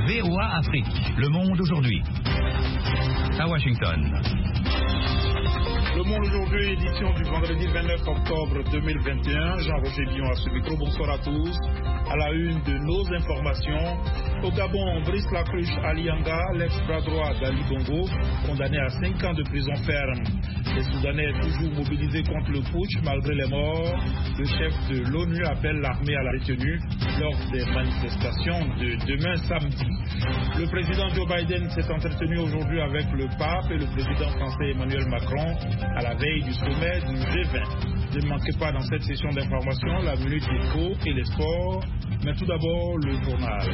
VOA Afrique, le monde aujourd'hui. À Washington. Le Monde aujourd'hui, édition du vendredi 29 octobre 2021. Jean-Roger Dion à ce micro. Bonsoir à tous. À la une de nos informations, au Gabon, Brice Lacruche Alianga, l'ex-bras droit d'Ali Bongo, condamné à 5 ans de prison ferme. Les Soudanais toujours mobilisés contre le putsch malgré les morts. Le chef de l'ONU appelle l'armée à la retenue lors des manifestations de demain samedi. Le président Joe Biden s'est entretenu aujourd'hui avec le pape et le président français Emmanuel Macron à la veille du sommet du G20. Ne manquez pas dans cette session d'information la minute éco et les sports. Mais tout d'abord, le journal.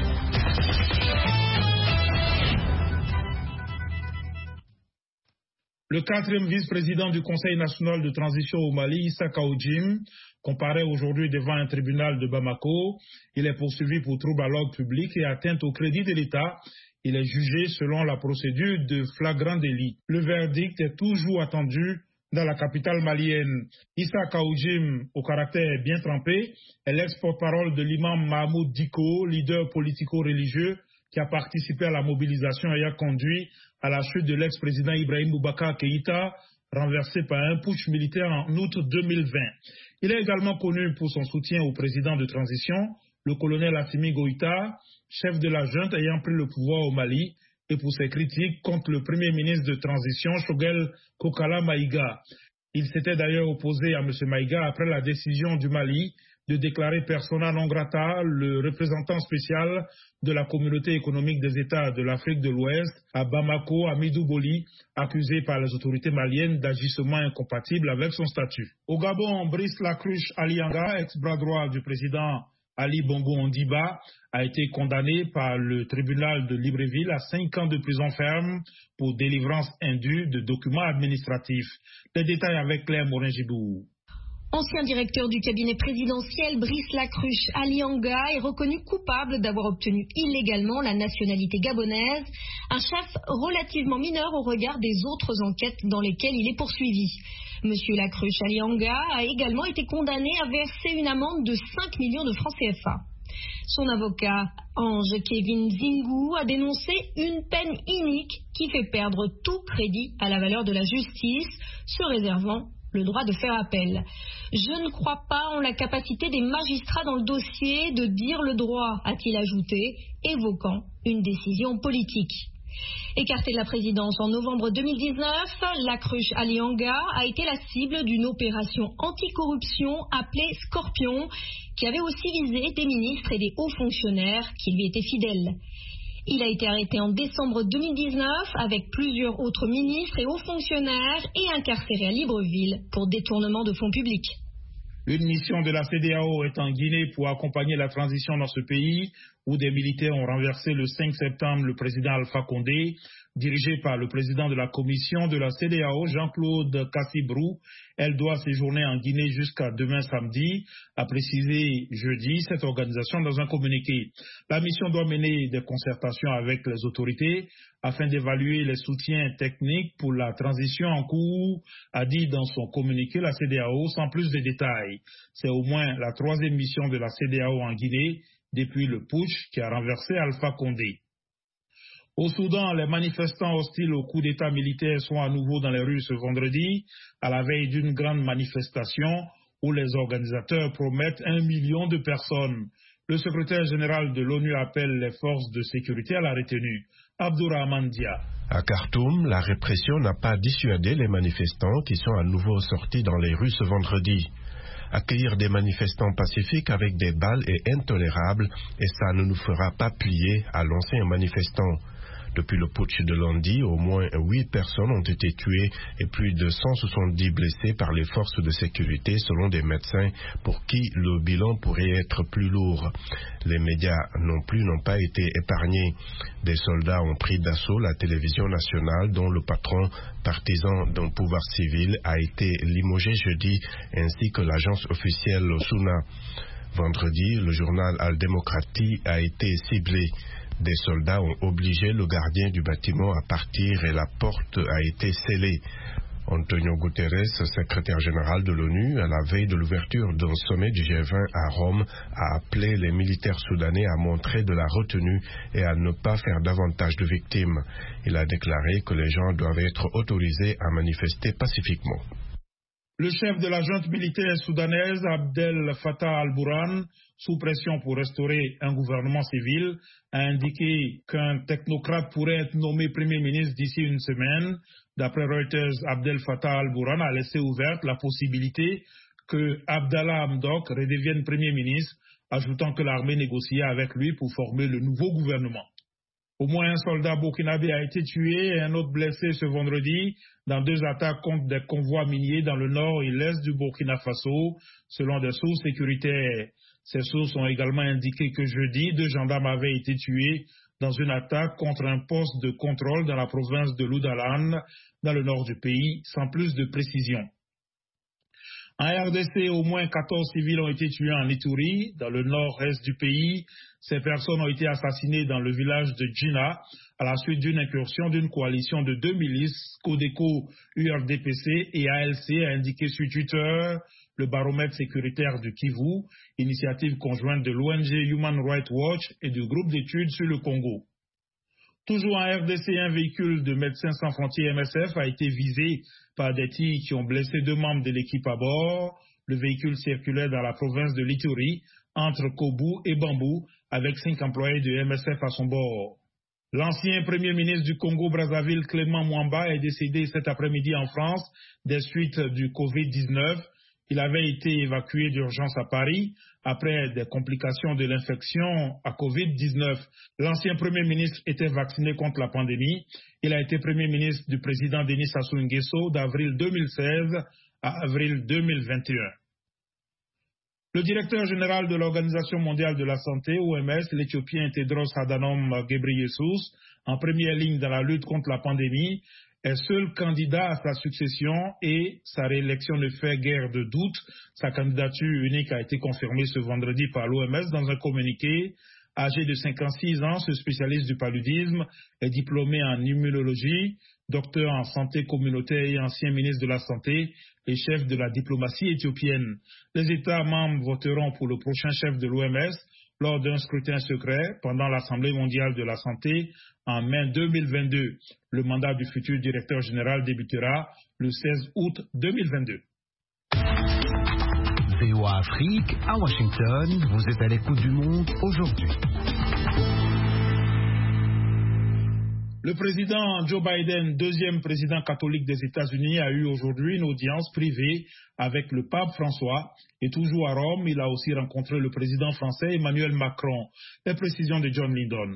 Le 4e vice-président du Conseil national de transition au Mali, Issa Kaoudjim, comparaît aujourd'hui devant un tribunal de Bamako. Il est poursuivi pour trouble à l'ordre public et atteinte au crédit de l'État. Il est jugé selon la procédure de flagrant délit. Le verdict est toujours attendu dans la capitale malienne. Issa Kaoudjim, au caractère bien trempé, est l'ex-porte-parole de l'imam Mahmoud Dicko, leader politico-religieux qui a participé à la mobilisation ayant conduit à la chute de l'ex-président Ibrahim Boubacar Keïta, renversé par un putsch militaire en août 2020. Il est également connu pour son soutien au président de transition, le colonel Assimi Goïta, chef de la junte ayant pris le pouvoir au Mali, et pour ses critiques contre le premier ministre de transition, Choguel Kokala Maïga. Il s'était d'ailleurs opposé à M. Maïga après la décision du Mali de déclarer persona non grata le représentant spécial de la communauté économique des États de l'Afrique de l'Ouest à Bamako, Amidou Boli, accusé par les autorités maliennes d'agissements incompatibles avec son statut. Au Gabon, Brice Lacruche Alianga, ex-bras droit du président Ali Bongo Ondimba, a été condamné par le tribunal de Libreville à 5 ans de prison ferme pour délivrance indue de documents administratifs. Les détails avec Claire Morin-Gibou. Ancien directeur du cabinet présidentiel, Brice Lacruche Alianga est reconnu coupable d'avoir obtenu illégalement la nationalité gabonaise, un chef relativement mineur au regard des autres enquêtes dans lesquelles il est poursuivi. Monsieur Lacruche Alianga a également été condamné à verser une amende de 5 millions de francs CFA. Son avocat, Ange Kevin Zingou, a dénoncé une peine inique qui fait perdre tout crédit à la valeur de la justice, se réservant le droit de faire appel. Je ne crois pas en la capacité des magistrats dans le dossier de dire le droit, a-t-il ajouté, évoquant une décision politique. Écarté de la présidence en novembre 2019, Lacruche Alianga a été la cible d'une opération anticorruption appelée Scorpion, qui avait aussi visé des ministres et des hauts fonctionnaires qui lui étaient fidèles. Il a été arrêté en décembre 2019 avec plusieurs autres ministres et hauts fonctionnaires et incarcéré à Libreville pour détournement de fonds publics. Une mission de la CEDEAO est en Guinée pour accompagner la transition dans ce pays où des militaires ont renversé le 5 septembre le président Alpha Condé. Dirigée par le président de la commission de la CEDEAO, Jean-Claude Cassibrou. Elle doit séjourner en Guinée jusqu'à demain samedi, a précisé jeudi cette organisation dans un communiqué. La mission doit mener des concertations avec les autorités afin d'évaluer les soutiens techniques pour la transition en cours, a dit dans son communiqué la CEDEAO sans plus de détails. C'est au moins la 3e mission de la CEDEAO en Guinée depuis le putsch qui a renversé Alpha Condé. Au Soudan, les manifestants hostiles au coup d'État militaire sont à nouveau dans les rues ce vendredi, à la veille d'une grande manifestation où les organisateurs promettent 1 million de personnes. Le secrétaire général de l'ONU appelle les forces de sécurité à la retenue. Abdourahman Dia. À Khartoum, la répression n'a pas dissuadé les manifestants qui sont à nouveau sortis dans les rues ce vendredi. Accueillir des manifestants pacifiques avec des balles est intolérable et ça ne nous fera pas plier, a lancé un manifestant. Depuis le putsch de lundi, au moins 8 personnes ont été tuées et plus de 170 blessés par les forces de sécurité selon des médecins pour qui le bilan pourrait être plus lourd. Les médias non plus n'ont pas été épargnés. Des soldats ont pris d'assaut la télévision nationale dont le patron partisan d'un pouvoir civil a été limogé jeudi ainsi que l'agence officielle Suna. Vendredi, le journal Al-Demokrati a été ciblé. Des soldats ont obligé le gardien du bâtiment à partir et la porte a été scellée. Antonio Guterres, secrétaire général de l'ONU, à la veille de l'ouverture d'un sommet du G20 à Rome, a appelé les militaires soudanais à montrer de la retenue et à ne pas faire davantage de victimes. Il a déclaré que les gens doivent être autorisés à manifester pacifiquement. Le chef de la junte militaire soudanaise, Abdel Fattah al-Burhan, sous pression pour restaurer un gouvernement civil, a indiqué qu'un technocrate pourrait être nommé Premier ministre d'ici une semaine. D'après Reuters, Abdel Fattah al-Burhan a laissé ouverte la possibilité que Abdallah Hamdok redevienne Premier ministre, ajoutant que l'armée négociait avec lui pour former le nouveau gouvernement. Au moins un soldat burkinabé a été tué et un autre blessé ce vendredi dans 2 attaques contre des convois miniers dans le nord et l'est du Burkina Faso, selon des sources sécuritaires. Ces sources ont également indiqué que jeudi, 2 gendarmes avaient été tués dans une attaque contre un poste de contrôle dans la province de Loudalan, dans le nord du pays, sans plus de précision. En RDC, au moins 14 civils ont été tués en Ituri, dans le nord-est du pays. Ces personnes ont été assassinées dans le village de Djina à la suite d'une incursion d'une coalition de 2 milices, Codeco, URDPC et ALC, a indiqué sur Twitter le baromètre sécuritaire du Kivu, initiative conjointe de l'ONG Human Rights Watch et du groupe d'études sur le Congo. Toujours en RDC, un véhicule de Médecins sans frontières MSF a été visé par des tirs qui ont blessé 2 membres de l'équipe à bord. Le véhicule circulait dans la province de l'Ituri, entre Kobu et Bambou, avec 5 employés de MSF à son bord. L'ancien premier ministre du Congo-Brazzaville, Clément Mwamba, est décédé cet après-midi en France des suites du Covid-19. Il avait été évacué d'urgence à Paris après des complications de l'infection à Covid-19. L'ancien Premier ministre était vacciné contre la pandémie. Il a été Premier ministre du président Denis Sassou Nguesso d'avril 2016 à avril 2021. Le directeur général de l'Organisation mondiale de la santé, OMS, l'Éthiopien Tedros Adhanom Ghebreyesus, en première ligne dans la lutte contre la pandémie, est seul candidat à sa succession et sa réélection ne fait guère de doute. Sa candidature unique a été confirmée ce vendredi par l'OMS dans un communiqué. Âgé de 56 ans, ce spécialiste du paludisme est diplômé en immunologie, docteur en santé communautaire et ancien ministre de la Santé et chef de la diplomatie éthiopienne. Les États membres voteront pour le prochain chef de l'OMS lors d'un scrutin secret pendant l'Assemblée mondiale de la santé en mai 2022. Le mandat du futur directeur général débutera le 16 août 2022. VOA Afrique, à Washington, vous êtes à l'écoute du monde aujourd'hui. Le président Joe Biden, 2e président catholique des États-Unis, a eu aujourd'hui une audience privée avec le pape François. Et toujours à Rome, il a aussi rencontré le président français Emmanuel Macron. Les précisions de John Lindon.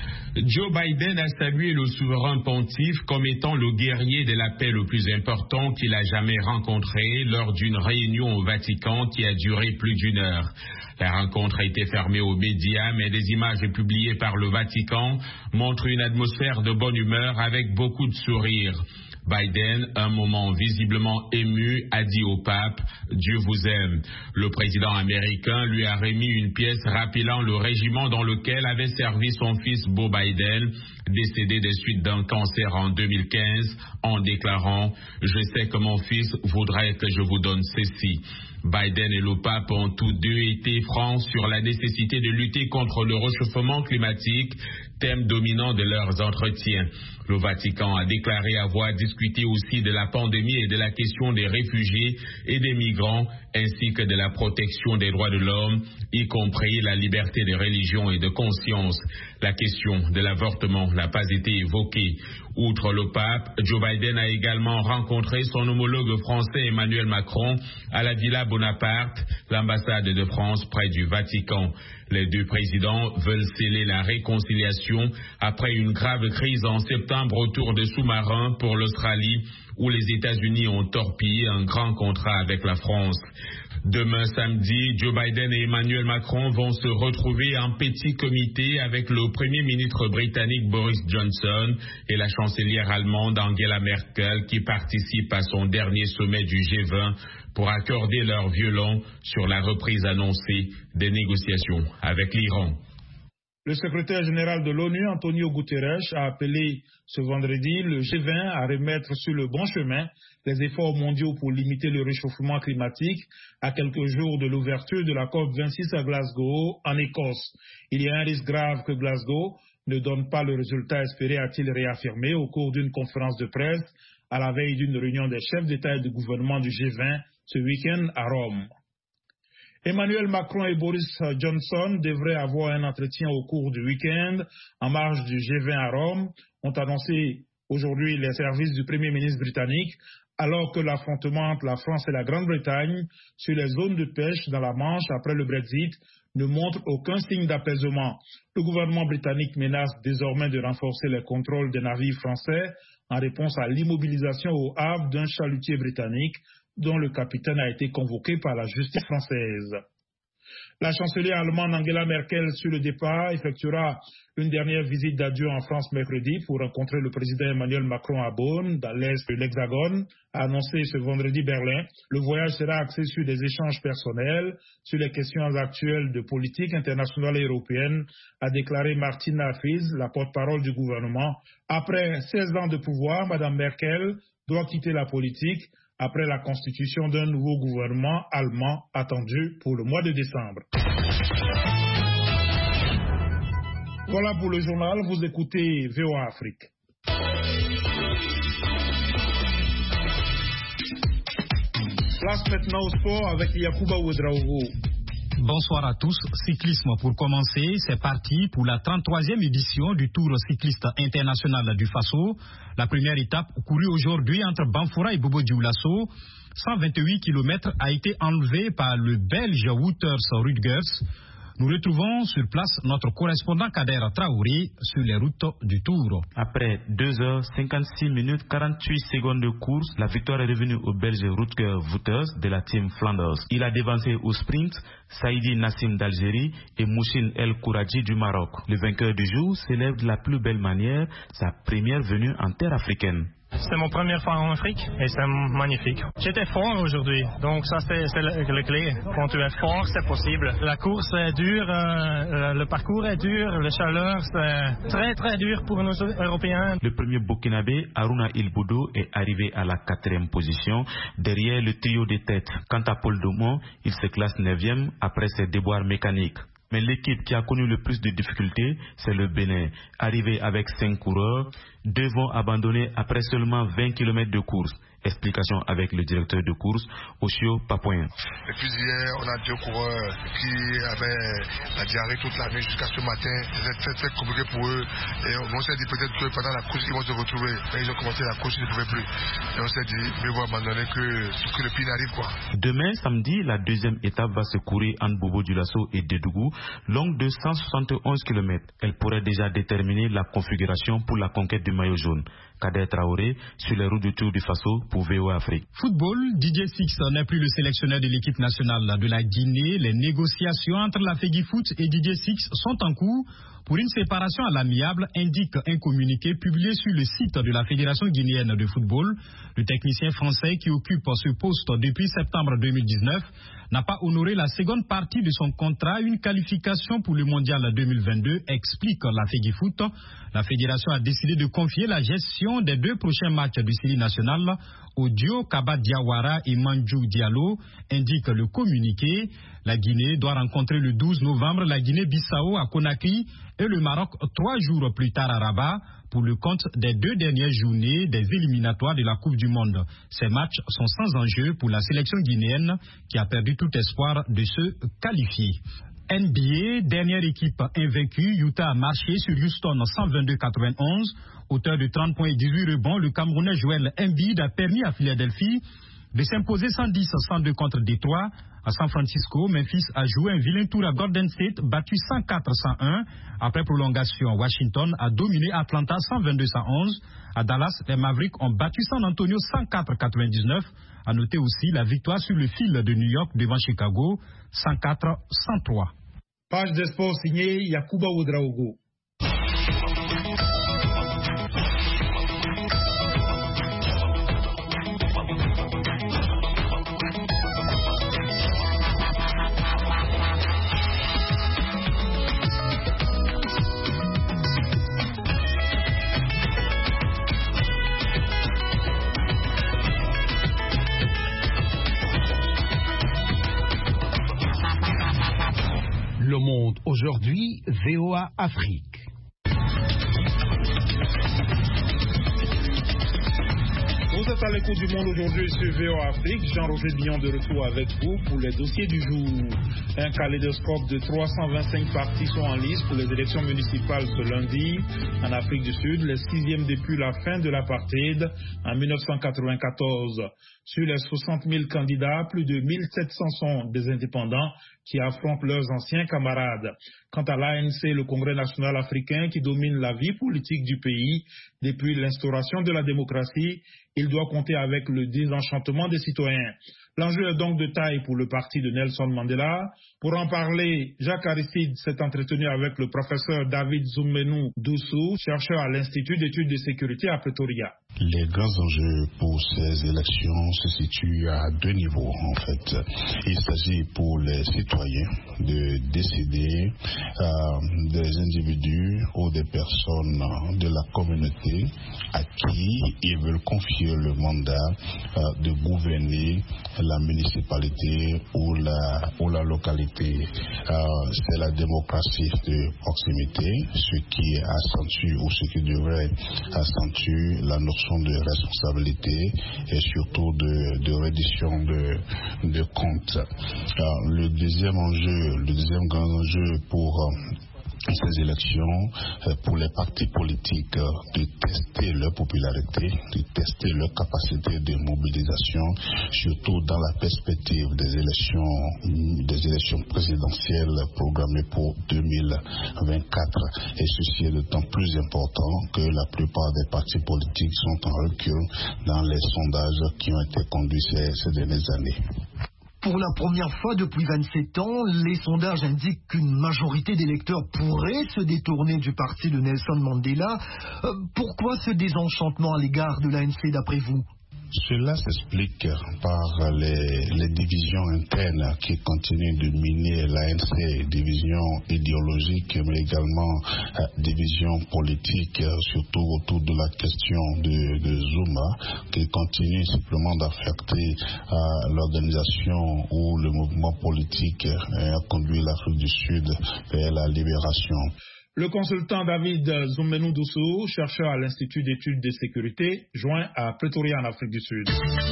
Joe Biden a salué le souverain pontife comme étant le guerrier de la paix le plus important qu'il a jamais rencontré lors d'une réunion au Vatican qui a duré plus d'1 heure. La rencontre a été fermée aux médias, mais des images publiées par le Vatican montrent une atmosphère de bonne humeur avec beaucoup de sourires. Biden, un moment visiblement ému, a dit au pape « Dieu vous aime ». Le président américain lui a remis une pièce rappelant le régiment dans lequel avait servi son fils Beau Biden, décédé des suites d'un cancer en 2015, en déclarant « Je sais que mon fils voudrait que je vous donne ceci ». Biden et le pape ont tous deux été francs sur la nécessité de lutter contre le réchauffement climatique, thème dominant de leurs entretiens. Le Vatican a déclaré avoir discuté aussi de la pandémie et de la question des réfugiés et des migrants, ainsi que de la protection des droits de l'homme, y compris la liberté de religion et de conscience. La question de l'avortement n'a pas été évoquée. Outre le pape, Joe Biden a également rencontré son homologue français Emmanuel Macron à la Villa Bonaparte, l'ambassade de France près du Vatican. Les deux présidents veulent sceller la réconciliation après une grave crise en septembre autour de sous-marins pour l'Australie, où les États-Unis ont torpillé un grand contrat avec la France. Demain samedi, Joe Biden et Emmanuel Macron vont se retrouver en petit comité avec le Premier ministre britannique Boris Johnson et la chancelière allemande Angela Merkel qui participent à son dernier sommet du G20 pour accorder leur violon sur la reprise annoncée des négociations avec l'Iran. Le secrétaire général de l'ONU, Antonio Guterres, a appelé ce vendredi le G20 à remettre sur le bon chemin les efforts mondiaux pour limiter le réchauffement climatique à quelques jours de l'ouverture de la COP26 à Glasgow, en Écosse. Il y a un risque grave que Glasgow ne donne pas le résultat espéré, a-t-il réaffirmé au cours d'une conférence de presse à la veille d'une réunion des chefs d'État et de gouvernement du G20 ce week-end à Rome. Emmanuel Macron et Boris Johnson devraient avoir un entretien au cours du week-end en marge du G20 à Rome, ont annoncé aujourd'hui les services du Premier ministre britannique, alors que l'affrontement entre la France et la Grande-Bretagne sur les zones de pêche dans la Manche après le Brexit ne montre aucun signe d'apaisement. Le gouvernement britannique menace désormais de renforcer les contrôles des navires français en réponse à l'immobilisation au Havre d'un chalutier britannique dont le capitaine a été convoqué par la justice française. La chancelière allemande Angela Merkel, sur le départ, effectuera une dernière visite d'adieu en France mercredi pour rencontrer le président Emmanuel Macron à Bonn, dans l'est de l'Hexagone, a annoncé ce vendredi Berlin. Le voyage sera axé sur des échanges personnels, sur les questions actuelles de politique internationale et européenne, a déclaré Martina Fries, la porte-parole du gouvernement. Après 16 ans de pouvoir, Mme Merkel doit quitter la politique après la constitution d'un nouveau gouvernement allemand attendu pour le mois de décembre. Voilà pour le journal, vous écoutez VOA Afrique. Place maintenant au sport avec Yacouba Ouedraogo. Bonsoir à tous. Cyclisme pour commencer, c'est parti pour la 33e édition du Tour cycliste international du Faso. La première étape courue aujourd'hui entre Banfora et Bobo Dioulasso, 128 km, a été enlevée par le Belge Wouters Rutgers. Nous retrouvons sur place notre correspondant Kader Traoré sur les routes du Tour. Après 2 heures 56 minutes 48 secondes de course, la victoire est revenue au Belge Rutger Wouters de la team Flanders. Il a devancé au sprint Saïdi Nassim d'Algérie et Mouchine El Kouraji du Maroc. Le vainqueur du jour célèbre de la plus belle manière sa première venue en terre africaine. C'est mon première fois en Afrique et c'est magnifique. J'étais fort aujourd'hui, donc ça c'est le clé. Quand tu es fort, c'est possible. La course est dure, le parcours est dur, la chaleur c'est très très dur pour nous Européens. Le premier Burkinabé, Haruna Ilboudo, est arrivé à la 4e position derrière le trio de tête. Quant à Paul Daumont, il se classe 9e après ses déboires mécaniques. Mais l'équipe qui a connu le plus de difficultés, c'est le Bénin. Arrivé avec 5 coureurs, 2 vont abandonner après seulement 20 km de course. Explication avec le directeur de course, Oshio Papoyen. Depuis hier, on a 2 coureurs qui avaient la diarrhée toute la nuit jusqu'à ce matin. C'était très compliqué pour eux. Et on s'est dit peut-être que pendant la course, ils vont se retrouver. Et ils ont commencé la course, ils ne pouvaient plus. Et on s'est dit, mieux vaut abandonner que le pire n'arrive quoi. Demain, samedi, la 2e étape va se courir entre Bobo Dioulasso et Dédougou, longue de 171 km. Elle pourrait déjà déterminer la configuration pour la conquête du maillot jaune. Kader Traoré sur les routes du Tour du Faso pour VOA Afrique. Football, Didier Six n'est plus le sélectionneur de l'équipe nationale de la Guinée. Les négociations entre la FEGIFOOT et Didier Six sont en cours pour une séparation à l'amiable, indique un communiqué publié sur le site de la Fédération guinéenne de football. Le technicien français qui occupe ce poste depuis septembre 2019 n'a pas honoré la seconde partie de son contrat, une qualification pour le mondial 2022, explique la FEGIFOOT. La fédération a décidé de confier la gestion des 2 prochains matchs du série national au duo Kaba Diawara et Mandjou Diallo, indique le communiqué. La Guinée doit rencontrer le 12 novembre la Guinée-Bissau à Conakry et le Maroc 3 jours plus tard à Rabat pour le compte des 2 dernières journées des éliminatoires de la Coupe du Monde. Ces matchs sont sans enjeu pour la sélection guinéenne qui a perdu tout espoir de se qualifier. NBA, dernière équipe invaincue, Utah a marché sur Houston 122-91. Auteur de 30 points et 18 rebonds, le Camerounais Joel Embiid a permis à Philadelphie de s'imposer 110-102 contre Détroit. À San Francisco, Memphis a joué un vilain tour à Golden State, battu 104-101. Après prolongation, Washington a dominé Atlanta 122-111. À Dallas, les Mavericks ont battu San Antonio 104-99. À noter aussi la victoire sur le fil de New York devant Chicago, 104-103. Page des sports signée Yacouba Ouedraogo. monde aujourd'hui, VOA Afrique. Vous êtes à l'écoute du monde aujourd'hui sur VOA Afrique. Jean-Roger Billon de retour avec vous pour les dossiers du jour. Un kaléidoscope de 325 partis sont en lice pour les élections municipales ce lundi en Afrique du Sud, les 6e depuis la fin de l'apartheid en 1994. Sur les 60 000 candidats, plus de 1700 sont des indépendants qui affrontent leurs anciens camarades. Quant à l'ANC, le Congrès national africain qui domine la vie politique du pays depuis l'instauration de la démocratie, il doit compter avec le désenchantement des citoyens. L'enjeu est donc de taille pour le parti de Nelson Mandela. Pour en parler, Jacques Aristide s'est entretenu avec le professeur David Zumenu Doussou, chercheur à l'Institut d'études de sécurité à Pretoria. Les grands enjeux pour ces élections se situent à deux niveaux en fait. Il s'agit pour les citoyens de décider des individus ou des personnes de la communauté à qui ils veulent confier le mandat de gouverner la municipalité ou la localité. C'est la démocratie de proximité, ce qui accentue ou ce qui devrait accentuer la notion de responsabilité et surtout de reddition de comptes. Le deuxième grand enjeu pour ces élections, pour les partis politiques, de tester leur popularité, de tester leur capacité de mobilisation, surtout dans la perspective des élections présidentielles programmées pour 2024. Et ceci est d'autant plus important que la plupart des partis politiques sont en recul dans les sondages qui ont été conduits ces dernières années. Pour la première fois depuis 27 ans, les sondages indiquent qu'une majorité d'électeurs pourrait se détourner du parti de Nelson Mandela. Pourquoi ce désenchantement à l'égard de l'ANC d'après vous ? Cela s'explique par les divisions internes qui continuent de miner l'ANC, divisions idéologiques mais également divisions politiques, surtout autour de la question de Zuma, qui continue simplement d'affecter l'organisation ou le mouvement politique a conduit l'Afrique du Sud vers la libération. Le consultant David Zumenu Doussou, chercheur à l'Institut d'études de sécurité, joint à Pretoria en Afrique du Sud.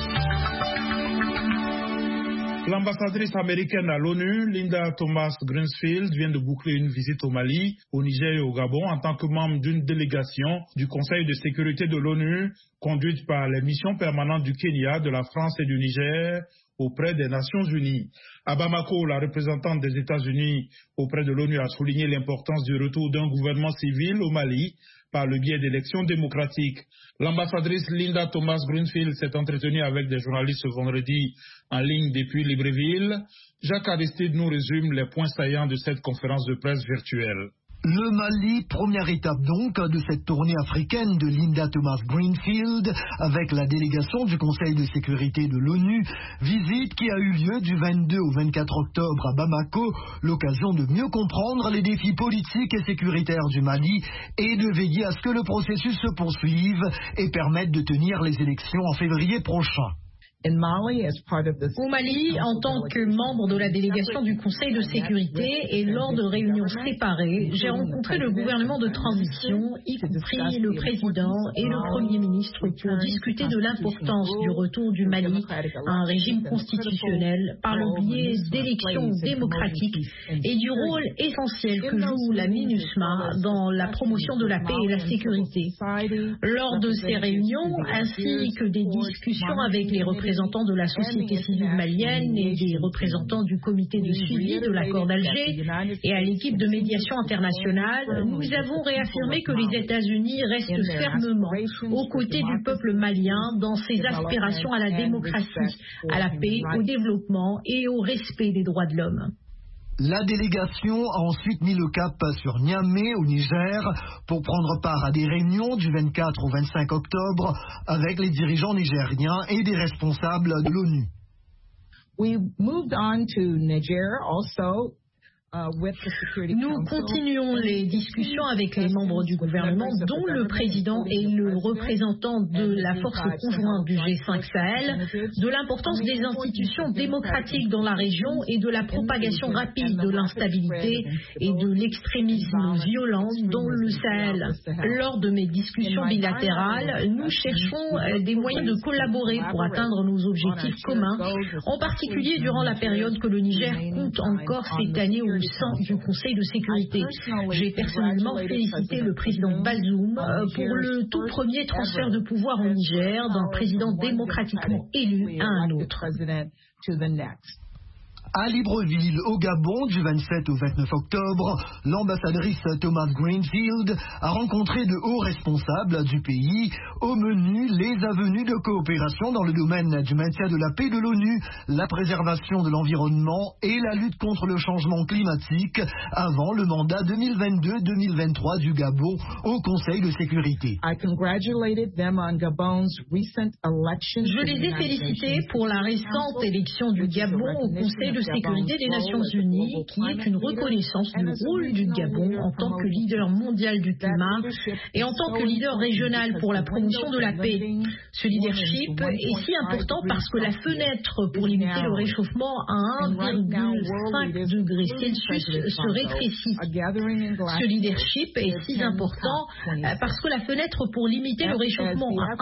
L'ambassadrice américaine à l'ONU, Linda Thomas-Greenfield, vient de boucler une visite au Mali, au Niger et au Gabon en tant que membre d'une délégation du Conseil de sécurité de l'ONU, conduite par les missions permanentes du Kenya, de la France et du Niger, auprès des Nations Unies. À Bamako, la représentante des États-Unis auprès de l'ONU a souligné l'importance du retour d'un gouvernement civil au Mali par le biais d'élections démocratiques. L'ambassadrice Linda Thomas-Greenfield s'est entretenue avec des journalistes ce vendredi en ligne depuis Libreville. Jacques Aristide nous résume les points saillants de cette conférence de presse virtuelle. Le Mali, première étape donc de cette tournée africaine de Linda Thomas-Greenfield avec la délégation du Conseil de sécurité de l'ONU, visite qui a eu lieu du 22 au 24 octobre à Bamako, l'occasion de mieux comprendre les défis politiques et sécuritaires du Mali et de veiller à ce que le processus se poursuive et permette de tenir les élections en février prochain. Au Mali, en tant que membre de la délégation du Conseil de sécurité et lors de réunions séparées, j'ai rencontré le gouvernement de transition, y compris le président et le premier ministre, pour discuter de l'importance du retour du Mali à un régime constitutionnel par le biais d'élections démocratiques et du rôle essentiel que joue la MINUSMA dans la promotion de la paix et la sécurité. Lors de ces réunions, ainsi que des discussions avec les représentants de la société civile malienne et des représentants du comité de suivi de l'accord d'Alger et à l'équipe de médiation internationale, nous avons réaffirmé que les États-Unis restent fermement aux côtés du peuple malien dans ses aspirations à la démocratie, à la paix, au développement et au respect des droits de l'homme. La délégation a ensuite mis le cap sur Niamey au Niger pour prendre part à des réunions du 24 au 25 octobre avec les dirigeants nigériens et des responsables de l'ONU. We moved on to Niger also Nous continuons les discussions avec les membres du gouvernement, dont le président et le représentant de la force conjointe du G5 Sahel, de l'importance des institutions démocratiques dans la région et de la propagation rapide de l'instabilité et de l'extrémisme violent dans le Sahel. Lors de mes discussions bilatérales, nous cherchons des moyens de collaborer pour atteindre nos objectifs communs, en particulier durant la période que le Niger compte encore cette année au sein du Conseil de sécurité. J'ai personnellement félicité le président Bazoum pour le tout premier transfert de pouvoir au Niger d'un président démocratiquement élu à un autre. À Libreville, au Gabon, du 27 au 29 octobre, l'ambassadrice Thomas Greenfield a rencontré de hauts responsables du pays. Au menu, les avenues de coopération dans le domaine du maintien de la paix de l'ONU, la préservation de l'environnement et la lutte contre le changement climatique avant le mandat 2022-2023 du Gabon au Conseil de sécurité. Je les ai félicités pour la récente élection du Gabon au Conseil de sécurité des Nations Unies, qui est une reconnaissance du rôle du Gabon en tant que leader mondial du climat et en tant que leader régional pour la promotion de la paix. Ce leadership est si important parce que la fenêtre pour limiter le réchauffement à 1,5 degré Celsius se rétrécit. Ce leadership est si important parce que la fenêtre pour limiter le réchauffement à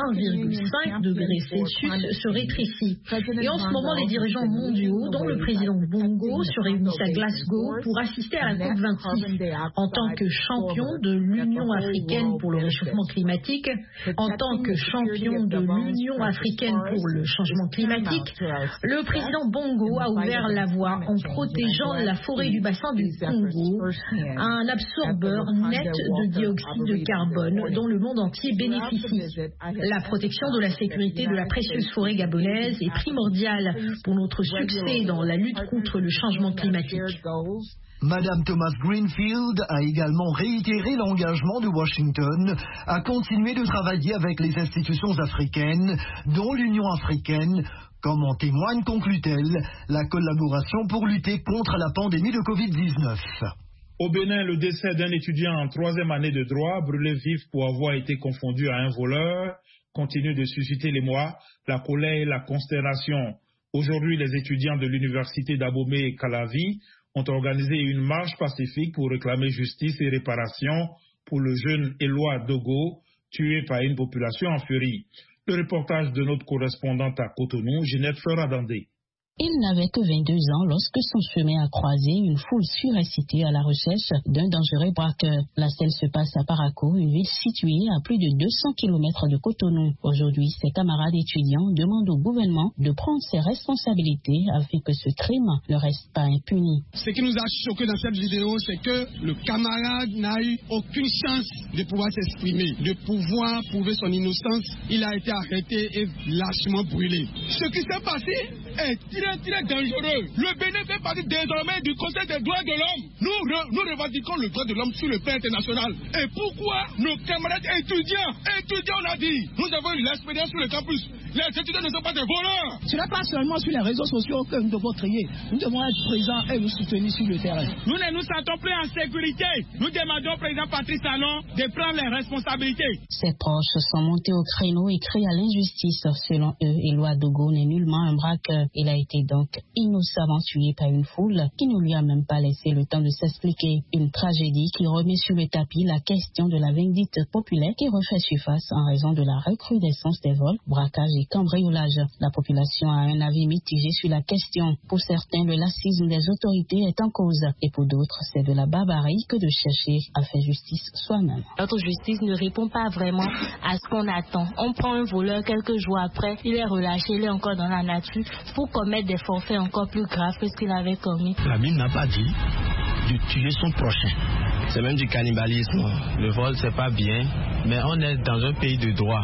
1,5 degré Celsius se rétrécit. Et en ce moment, les dirigeants mondiaux, dont le président Bongo, se réunissent à Glasgow pour assister à la COP26. En tant que champion de l'Union africaine pour le réchauffement climatique, en tant que champion de l'Union africaine pour le changement climatique, le président Bongo a ouvert la voie en protégeant la forêt du bassin du Congo, un absorbeur net de dioxyde de carbone dont le monde entier bénéficie. La protection de la sécurité de la précieuse forêt gabonaise est primordiale pour notre succès dans la lutte contre le changement climatique. Madame Thomas Greenfield a également réitéré l'engagement de Washington à continuer de travailler avec les institutions africaines, dont l'Union africaine, comme en témoigne, conclut-elle, la collaboration pour lutter contre la pandémie de Covid-19. Au Bénin, le décès d'un étudiant en 3e année de droit, brûlé vif pour avoir été confondu à un voleur, continue de susciter l'émoi, la colère et la consternation. Aujourd'hui, les étudiants de l'université d'Abomey et Calavi ont organisé une marche pacifique pour réclamer justice et réparation pour le jeune Éloi Dogo, tué par une population en furie. Le reportage de notre correspondante à Cotonou, Ginette Fleuradandé. Il n'avait que 22 ans lorsque son chemin a croisé une foule surexcitée à la recherche d'un dangereux braqueur. La scène se passe à Parakou, une ville située à plus de 200 km de Cotonou. Aujourd'hui, ses camarades étudiants demandent au gouvernement de prendre ses responsabilités afin que ce crime ne reste pas impuni. Ce qui nous a choqué dans cette vidéo, c'est que le camarade n'a eu aucune chance de pouvoir s'exprimer, de pouvoir prouver son innocence. Il a été arrêté et lâchement brûlé. Ce qui s'est passé est très dangereux. Le Bénin fait partie désormais du Conseil des droits de l'homme. Nous revendiquons le droit de l'homme sur le plan international. Et pourquoi nos camarades étudiants, on a dit, nous avons eu l'expérience sur le campus. Les étudiants ne sont pas des voleurs. Ce n'est pas seulement sur les réseaux sociaux que nous devons trier. Nous devons être présents et nous soutenir sur le terrain. Nous ne nous sentons plus en sécurité. Nous demandons au président Patrice Talon de prendre les responsabilités. Ses proches sont montés au créneau et crient à l'injustice. Selon eux, Éloi Dogo n'est nullement un braqueur. Il a été donc innocemment tué par une foule qui ne lui a même pas laissé le temps de s'expliquer. Une tragédie qui remet sur le tapis la question de la vindicte populaire qui refait surface en raison de la recrudescence des vols, braquages et cambriolages. La population a un avis mitigé sur la question. Pour certains, le laxisme des autorités est en cause et pour d'autres, c'est de la barbarie que de chercher à faire justice soi-même. Notre justice ne répond pas vraiment à ce qu'on attend. On prend un voleur quelques jours après, il est relâché, il est encore dans la nature pour commettre des forfaits encore plus graves que ce qu'il avait commis. La Bible n'a pas dit de tuer son prochain. C'est même du cannibalisme. Le vol, c'est pas bien, mais on est dans un pays de droit.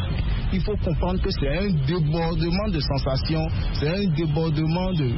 il faut comprendre que c'est un débordement de sensations, c'est un débordement de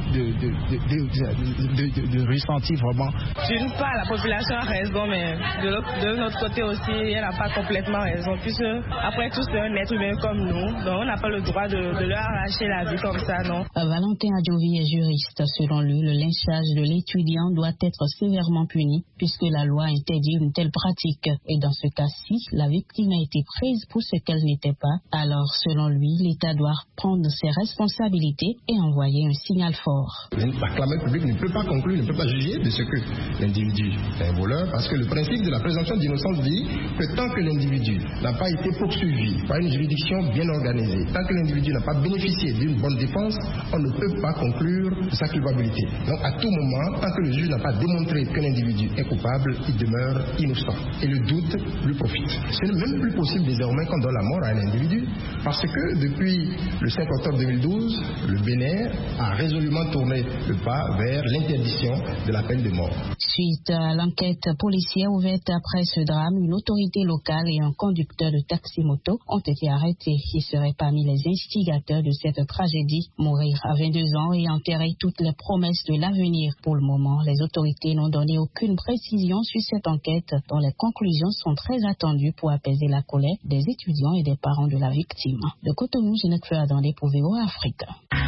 ressenti vraiment. D'une part, la population a raison, mais de notre côté aussi, elle n'a pas complètement raison, puisque après tout, c'est un être humain comme nous, donc on n'a pas le droit de leur arracher la vie comme ça, non. Valentin Adjovi est juriste. Selon lui, le lynchage de l'étudiant doit être sévèrement puni, puisque la loi interdit une telle pratique. Et dans ce cas-ci, la victime a été prise pour ce qu'elle n'était pas. Alors, selon lui, l'État doit prendre ses responsabilités et envoyer un signal fort. La clameur publique ne peut pas conclure, ne peut pas juger de ce que l'individu est un voleur, parce que le principe de la présomption d'innocence dit que tant que l'individu n'a pas été poursuivi par une juridiction bien organisée, tant que l'individu n'a pas bénéficié d'une bonne défense, on ne peut pas conclure de sa culpabilité. Donc à tout moment, tant que le juge n'a pas démontré que l'individu est coupable, il demeure innocent. Et le doute lui profite. Ce n'est même plus possible désormais qu'on donne la mort à un individu, parce que depuis le 5 octobre 2012, le Bénin a résolument tourné le pas vers l'interdiction de la peine de mort. Suite à l'enquête policière ouverte après ce drame, une autorité locale et un conducteur de taxi-moto ont été arrêtés. Ils seraient parmi les instigateurs de cette tragédie. Mourir à 22 ans et enterrer toutes les promesses de l'avenir. Pour le moment, les autorités n'ont donné aucune précision sur cette enquête, dont les conclusions sont très attendues pour apaiser la colère des étudiants et des parents de la victime. De Cotonou, Jeanette Fleur-Dandé pour VOA Afrique.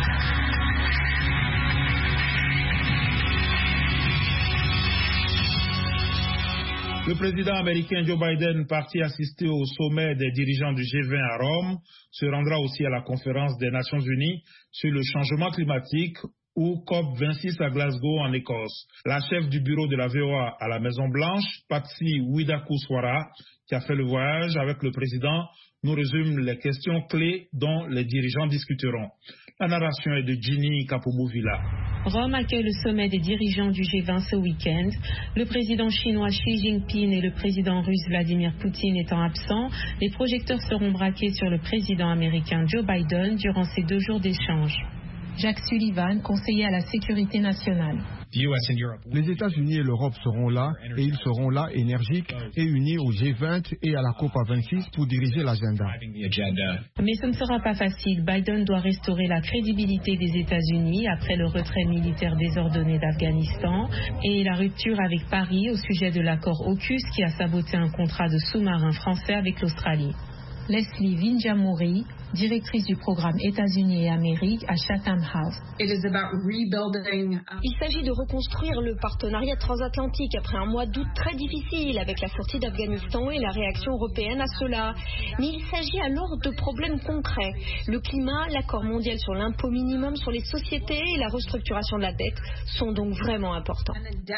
Le président américain Joe Biden, parti assister au sommet des dirigeants du G20 à Rome, se rendra aussi à la conférence des Nations Unies sur le changement climatique ou COP26 à Glasgow en Écosse. La chef du bureau de la VOA à la Maison-Blanche, Patsy Widakuswara, qui a fait le voyage avec le président, nous résume les questions clés dont les dirigeants discuteront. La narration est de Ginny Kapomovila. Rome accueille le sommet des dirigeants du G20 ce week-end. Le président chinois Xi Jinping et le président russe Vladimir Poutine étant absents, les projecteurs seront braqués sur le président américain Joe Biden durant ces 2 jours d'échange. Jacques Sullivan, conseiller à la sécurité nationale. Les États-Unis et l'Europe seront là, et ils seront là énergiques et unis au G20 et à la COP26 pour diriger l'agenda. Mais ce ne sera pas facile. Biden doit restaurer la crédibilité des États-Unis après le retrait militaire désordonné d'Afghanistan et la rupture avec Paris au sujet de l'accord AUKUS qui a saboté un contrat de sous-marin français avec l'Australie. Leslie Vinjamouri, directrice du programme États-Unis et Amérique à Chatham House. Il s'agit de reconstruire le partenariat transatlantique après un mois d'août très difficile avec la sortie d'Afghanistan et la réaction européenne à cela. Mais il s'agit alors de problèmes concrets. Le climat, l'accord mondial sur l'impôt minimum sur les sociétés et la restructuration de la dette sont donc vraiment importants.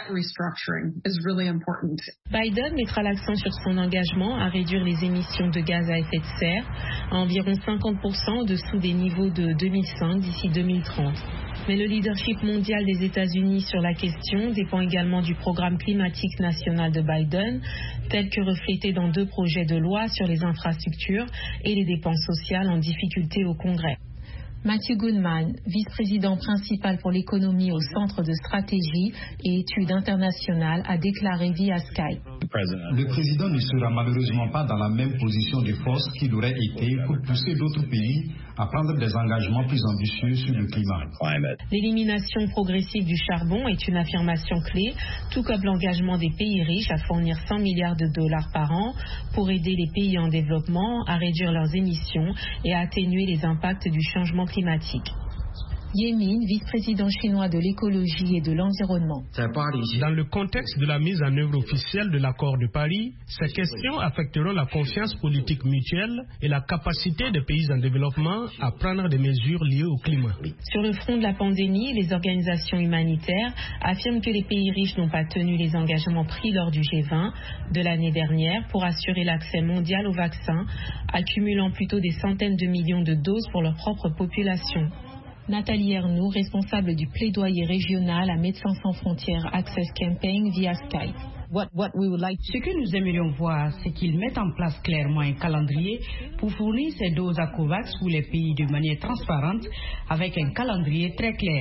Biden mettra l'accent sur son engagement à réduire les émissions de gaz à effet de serre à environ 50% au-dessous des niveaux de 2005 d'ici 2030. Mais le leadership mondial des États-Unis sur la question dépend également du programme climatique national de Biden, tel que reflété dans 2 projets de loi sur les infrastructures et les dépenses sociales en difficulté au Congrès. Matthew Goodman, vice-président principal pour l'économie au Centre de stratégie et études internationales, a déclaré via Skype. Le président ne sera malheureusement pas dans la même position de force qu'il aurait été pour pousser d'autres pays à prendre des engagements plus ambitieux sur le climat. L'élimination progressive du charbon est une affirmation clé, tout comme l'engagement des pays riches à fournir 100 milliards de dollars par an pour aider les pays en développement à réduire leurs émissions et à atténuer les impacts du changement climatique. Yemin, vice-président chinois de l'écologie et de l'environnement. Dans le contexte de la mise en œuvre officielle de l'accord de Paris, ces questions affecteront la confiance politique mutuelle et la capacité des pays en développement à prendre des mesures liées au climat. Sur le front de la pandémie, les organisations humanitaires affirment que les pays riches n'ont pas tenu les engagements pris lors du G20 de l'année dernière pour assurer l'accès mondial aux vaccins, accumulant plutôt des centaines de millions de doses pour leur propre population. Nathalie Ernoux, responsable du plaidoyer régional à Médecins sans frontières Access Campaign via Skype. Ce que nous aimerions voir, c'est qu'ils mettent en place clairement un calendrier pour fournir ces doses à COVAX pour les pays de manière transparente, avec un calendrier très clair.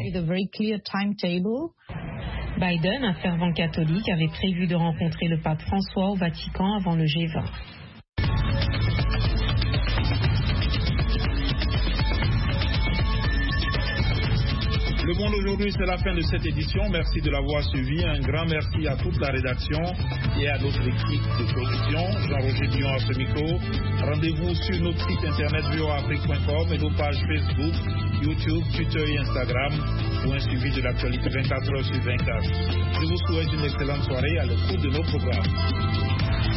Biden, un fervent catholique, avait prévu de rencontrer le pape François au Vatican avant le G20. Le Monde aujourd'hui, c'est la fin de cette édition. Merci de l'avoir suivi. Un grand merci à toute la rédaction et à notre équipe de production. Jean-Roger Dion à ce micro. Rendez-vous sur notre site internet voaafrique.com et nos pages Facebook, YouTube, Twitter et Instagram pour un suivi de l'actualité 24 heures sur 24. Je vous souhaite une excellente soirée à l'écoute de nos programmes.